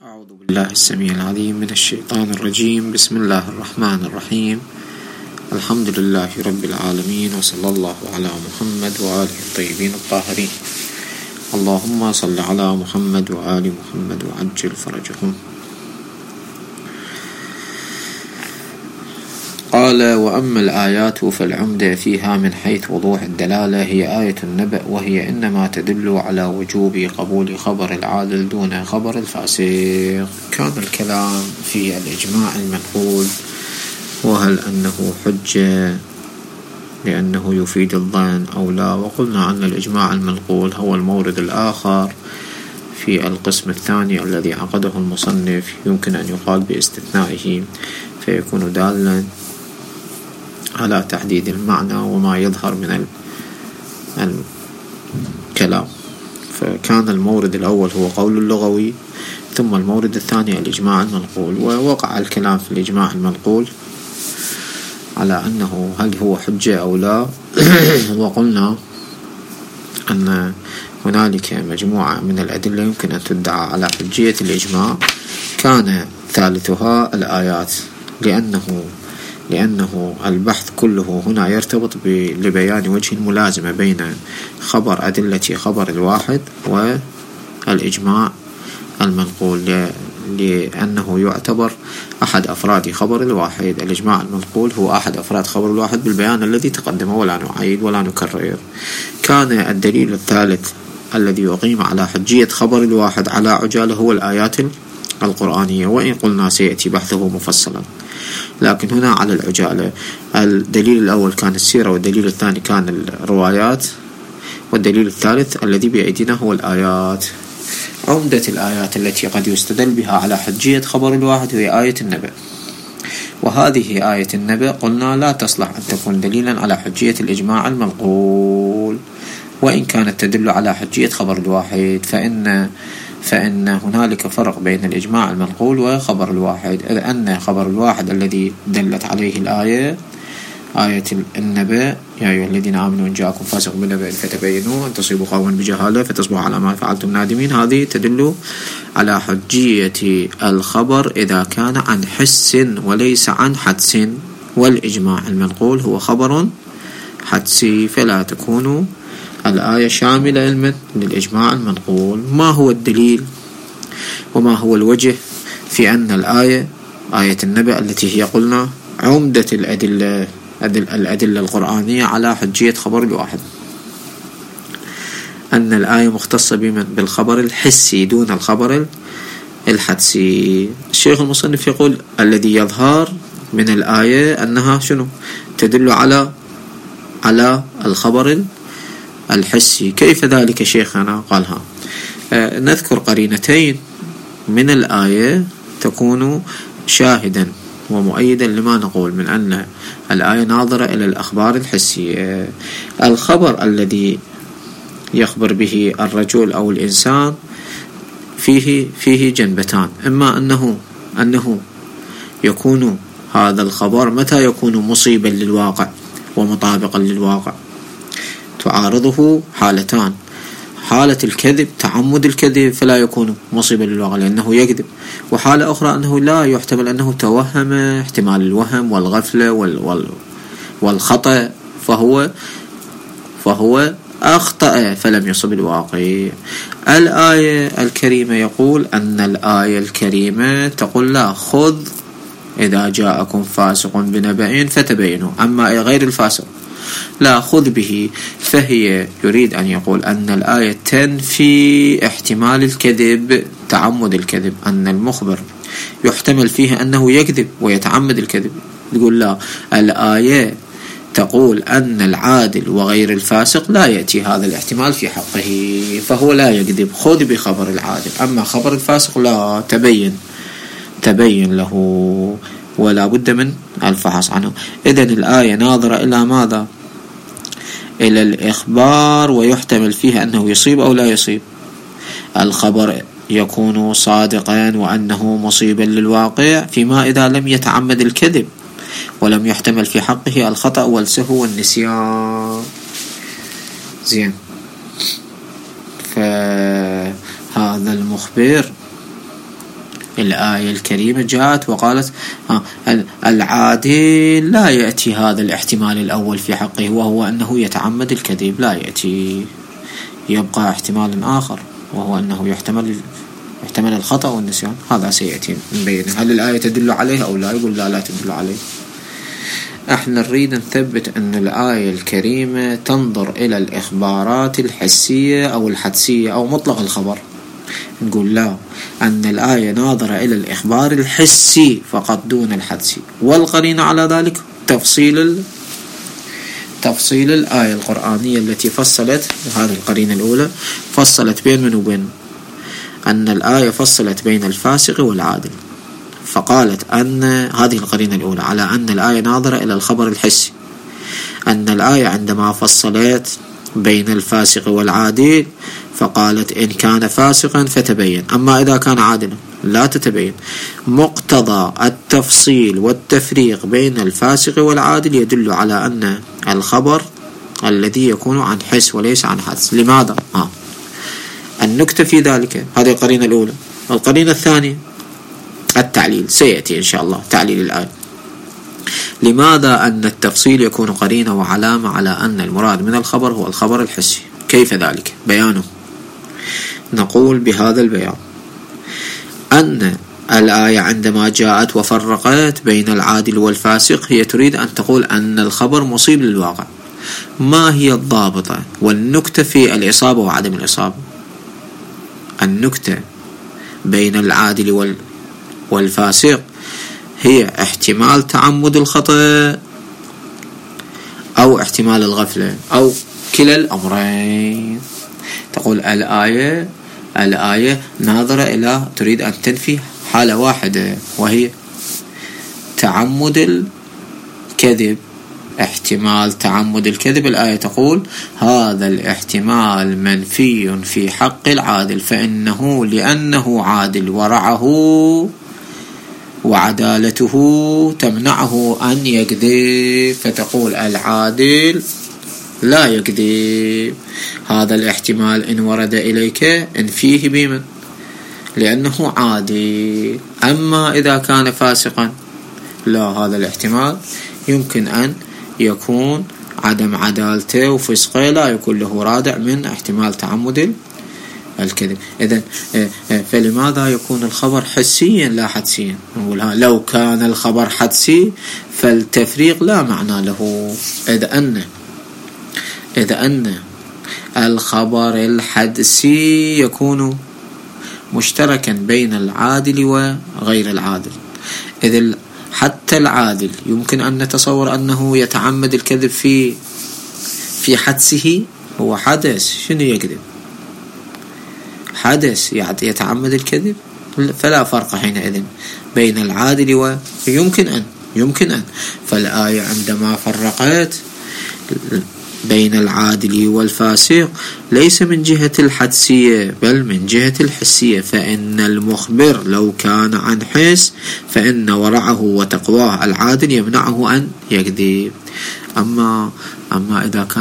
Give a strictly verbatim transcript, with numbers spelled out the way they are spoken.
أعوذ بالله السميع العليم من الشيطان الرجيم. بسم الله الرحمن الرحيم. الحمد لله رب العالمين، وصلى الله على محمد وآله الطيبين الطاهرين. اللهم صل على محمد وآل محمد وعجل فرجهم. قال: وأما الآيات فالعمدة فيها من حيث وضوح الدلالة هي آية النبأ، وهي إنما تدل على وجوب قبول خبر العادل دون خبر الفاسق. كان الكلام في الإجماع المنقول، وهل أنه حجة لأنه يفيد الظن أو لا، وقلنا أن الإجماع المنقول هو المورد الآخر في القسم الثاني الذي عقده المصنف، يمكن أن يقال باستثنائه، فيكون دالا على تحديد المعنى وما يظهر من الكلام. فكان المورد الأول هو قول اللغوي، ثم المورد الثاني الإجماع المنقول. ووقع الكلام في الإجماع المنقول على أنه هل هو حجة أو لا وقلنا أن هنالك مجموعة من الأدلة يمكن أن تدعى على حجية الإجماع، كان ثالثها الآيات، لأنه لأنه البحث كله هنا يرتبط لبيان وجه الملازمة بين خبر أدلة خبر الواحد والإجماع المنقول، لأنه يعتبر أحد أفراد خبر الواحد. الإجماع المنقول هو أحد أفراد خبر الواحد بالبيان الذي تقدم، ولا نعيد ولا نكرر. كان الدليل الثالث الذي يقيم على حجية خبر الواحد على عجالة هو الآيات القرآنية، وإن قلنا سيأتي بحثه مفصلا، لكن هنا على العجالة. الدليل الأول كان السيرة، والدليل الثاني كان الروايات، والدليل الثالث الذي بأيدينا هو الآيات. عمدة الآيات التي قد يستدل بها على حجية خبر الواحد هي آية النبأ، وهذه آية النبأ قلنا لا تصلح أن تكون دليلا على حجية الإجماع المنقول، وإن كانت تدل على حجية خبر الواحد، فإن فإن هنالك فرق بين الإجماع المنقول وخبر الواحد، إذ أن خبر الواحد الذي دلت عليه الآية آية النبأ: يا أيها الذين آمنوا إن جاءكم فاسق بنبأ فتبينوا أن تصيبوا قوما بجهالة فتصبحوا على ما فعلتم نادمين. هذه تدل على حجية الخبر إذا كان عن حس وليس عن حدس، والإجماع المنقول هو خبر حدسي، فلا تكون الآية شاملة علما للإجماع المنقول. ما هو الدليل وما هو الوجه في أن الآية آية النبأ التي هي قلنا عمدة الأدلة الأدلة القرآنية على حجية خبر الواحد، أن الآية مختصة بالخبر الحسي دون الخبر الحدسي؟ الشيخ المصنف يقول الذي يظهر من الآية أنها شنو؟ تدل على على الخبر الحسي. كيف ذلك شيخنا؟ قالها آه نذكر قرينتين من الآية تكون شاهدا ومؤيدا لما نقول من أن الآية ناظرة إلى الأخبار الحسية. الخبر الذي يخبر به الرجل أو الإنسان فيه فيه جنبتان، إما أنه أنه يكون هذا الخبر متى يكون مصيبا للواقع ومطابقا للواقع، تعارضه حالتان: حالة الكذب، تعمد الكذب فلا يكون مصيبا للواقع لأنه يكذب، وحالة أخرى أنه لا يحتمل أنه توهم، احتمال الوهم والغفلة وال والخطأ، فهو فهو أخطأ فلم يصب الواقع. الآية الكريمة يقول أن الآية الكريمة تقول لا، خذ إذا جاءكم فاسق بنبأ فتبينوا، أما غير الفاسق لا خذ به. فهي يريد أن يقول أن الآية تنفي احتمال الكذب، تعمد الكذب، أن المخبر يحتمل فيه أنه يكذب ويتعمد الكذب. يقول لا، الآية تقول أن العادل وغير الفاسق لا يأتي هذا الاحتمال في حقه، فهو لا يكذب، خذ بخبر العادل، أما خبر الفاسق لا، تبين تبين له ولا بد من الفحص عنه. إذن الآية ناظرة إلى ماذا؟ إلى الإخبار، ويحتمل فيها أنه يصيب أو لا يصيب. الخبر يكون صادقا وأنه مصيبا للواقع فيما إذا لم يتعمد الكذب ولم يحتمل في حقه الخطأ والسهو والنسيان. زين، فهذا المخبر الآية الكريمة جاءت وقالت العادل لا يأتي هذا الاحتمال الأول في حقه، وهو أنه يتعمد الكذب، لا يأتي، يبقى احتمال آخر وهو أنه يحتمل يحتمل الخطأ والنسيان. هذا سيأتي نبين هل الآية تدل عليه أو لا. يقول لا لا تدل عليه. احنا نريد نثبت أن الآية الكريمة تنظر إلى الإخبارات الحسية أو الحدسية أو مطلق الخبر. نقول لا، أن الآية ناظرة إلى الإخبار الحسي فقط دون الحدسي، والقرينة على ذلك تفصيل تفصيل الآية القرآنية التي فصلت، هذه القرينة الأولى، فصلت بين من وبين، أن الآية فصلت بين الفاسق والعادل، فقالت أن هذه القرينة الأولى على أن الآية ناظرة إلى الخبر الحسي، أن الآية عندما فصلت بين الفاسق والعادل فقالت إن كان فاسقا فتبين، أما إذا كان عادلا لا تتبين. مقتضى التفصيل والتفريق بين الفاسق والعادل يدل على أن الخبر الذي يكون عن حس وليس عن حدس. لماذا؟ آه. النكتة في ذلك، هذه القرينة الأولى. القرينة الثانية التعليل، سيأتي إن شاء الله تعليل الآية. لماذا أن التفصيل يكون قرينة وعلامة على أن المراد من الخبر هو الخبر الحسي؟ كيف ذلك؟ بيانه. نقول بهذا البيان أن الآية عندما جاءت وفرقت بين العادل والفاسق هي تريد أن تقول أن الخبر مصيب للواقع. ما هي الضابطة والنكتة في الإصابة وعدم الإصابة؟ النكتة بين العادل والفاسق هي احتمال تعمد الخطأ أو احتمال الغفلة أو كلا الأمرين. تقول الآية الآية ناظرة إلى، تريد أن تنفي حالة واحدة وهي تعمد الكذب، احتمال تعمد الكذب. الآية تقول هذا الاحتمال منفي في حق العادل، فإنه لأنه عادل ورعه وعدالته تمنعه أن يكذب، فتقول العادل لا يكذب. هذا الاحتمال إن ورد إليك انفيه بمن؟ لأنه عادل. أما إذا كان فاسقا لا، هذا الاحتمال يمكن أن يكون عدم عدالته وفسقه لا يكون له رادع من احتمال تعمد الكذب. إذن فلماذا يكون الخبر حسيا لا حدسيا؟ نقول لو كان الخبر حدسي فالتفريق لا معنى له. إذا أن إذا أن الخبر الحدسي يكون مشتركا بين العادل وغير العادل، إذا حتى العادل يمكن أن نتصور أنه يتعمد الكذب في في حدسه، هو حدث. شنو يكذب؟ حدث يتعمد الكذب، فلا فرق حينئذ بين العادل و يمكن أن يمكن أن فالآية عندما فرقت بين العادل والفاسق ليس من جهة الحدسية بل من جهة الحسية، فإن المخبر لو كان عن حس فإن ورعه وتقواه العادل يمنعه أن يكذب. أما أما إذا كان